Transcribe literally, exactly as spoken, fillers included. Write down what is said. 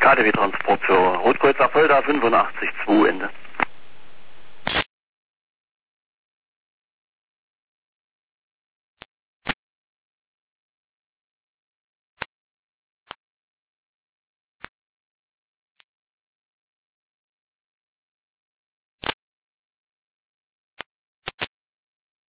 K D W-Transport für Rotkreuz Apolda fünfundachtzig zwei Ende.